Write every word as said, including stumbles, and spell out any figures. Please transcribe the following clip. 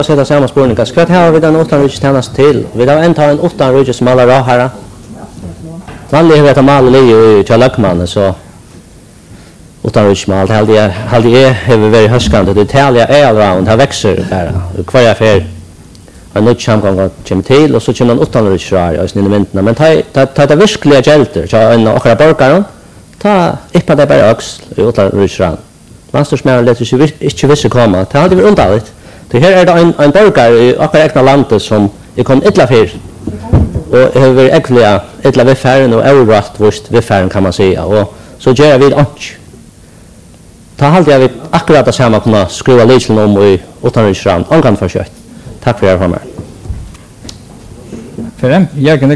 sätta samma spårningar. Ska det ha vi den utanrikes tjänast till? Vi har en ta en utanrikes malare här. Vanligen vet jag mal i Jalakman så utanrikes mal hade jag hade jag har varit höskande det Italia är allround har växer bara. Kvar jag för en ny champion kommer till och så kommer en utanrikes rör i mynten men ta ta ta det verkliga hjälter så en och borgare ta ippa det bara också i utanrikes rör. Mastersmännen lät sig inte vissa komma. Det hade vi underligt. Det här är det en, en borgare i akkurat egna landet som är kom illa för. Och har varit äckliga, illa vid färgen och överratt vårt vid färgen kan man säga. Och så gör vi det inte. Det hade jag akkurat det samma kunna skruva liten om i utanriksrand. Ankan för kött. Tack för er för mig. För dem, Jörgen.